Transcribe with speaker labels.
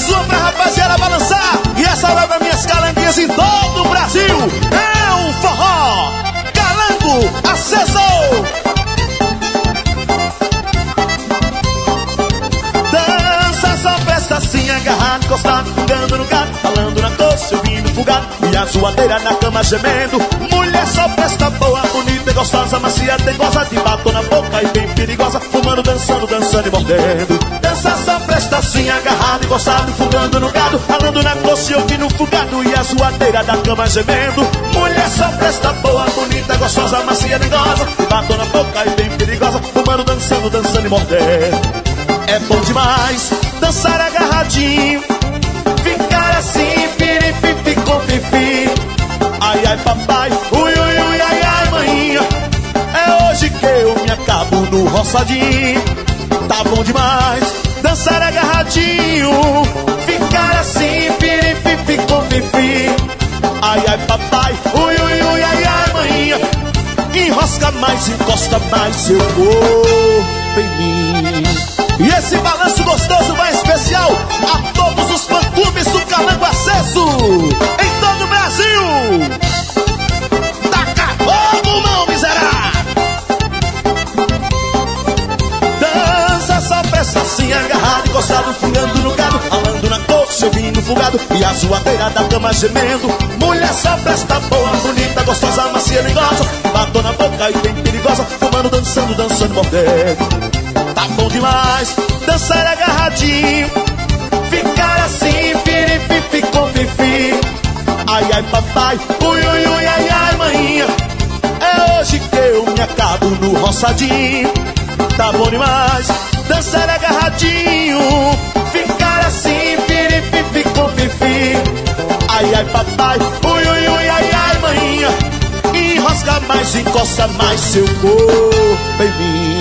Speaker 1: Mais uma pra rapaziada balançar. E essa vai pra minhas calanguinhas em todo o Brasil. É o forró Calango aceso. Dança só presta assim, agarrado, encostado, fungando no gato, falando na doce, ouvindo fugado, e a zoadeira na cama gemendo. Mulher só presta boa, bonita e gostosa, macia, dengosa, de batom na boca e bem perigosa, fumando, dançando, dançando e mordendo. Dança só presta assim, agarrado, encostado, fungando no gado, falando na doce, ouvindo fugado, e a zoadeira da cama gemendo. Mulher só presta boa, bonita, gostosa, macia, dengosa, de batom na boca e bem perigosa, fumando, dançando, dançando e mordendo. É bom demais dançar agarradinho, ficar assim, piripipi com fifi. Ai, ai, papai, ui, ui, ui, ai, ai, maninha. É hoje que eu me acabo no roçadinho. Tá bom demais dançar agarradinho, ficar assim, piripipi com fifi. Ai, ai, papai, ui, ui, ui, ai, ai, maninha. Enrosca mais, encosta mais seu corpo em mim. E esse balanço gostoso vai especial a todos os fã-clubes do Calango Acesso em todo o Brasil. Taca fogo, mão miserável. Dança só presta assim, agarrado, encostado, fungando no gado, falando na coxa, ouvindo fugado, e a zoadeira da cama gemendo. Mulher só presta boa, bonita, gostosa, macia, negosa, batom na boca e bem perigosa, fumando, dançando, dançando, mordendo. Tá bom demais dançar agarradinho, ficar assim, piripipi com fifi. Ai, ai, papai, ui, ui, ui, ai, ai, maninha. É hoje que eu me acabo no roçadinho. Tá bom demais dançar agarradinho, ficar assim, piripipi com fifi. Ai, ai, papai, ui, ui, ui, ai, ai, maninha. Enrosca mais, encosta mais seu corpo em mim.